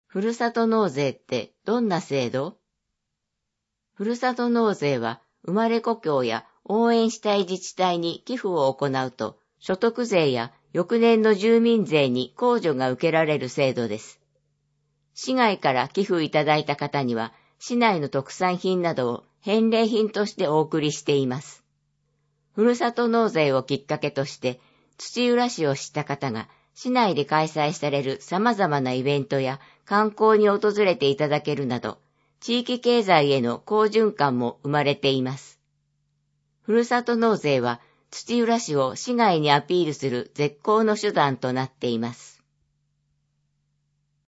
ふるさと納税ってどんな制度？ふるさと納税は生まれ故郷や応援したい自治体に寄付を行うと、所得税や翌年の住民税に控除が受けられる制度です。市外から寄付いただいた方には、市内の特産品などを返礼品としてお送りしています。ふるさと納税をきっかけとして、土浦市を知った方が、市内で開催される様々なイベントや観光に訪れていただけるなど、地域経済への好循環も生まれています。ふるさと納税は土浦市を市外にアピールする絶好の手段となっています。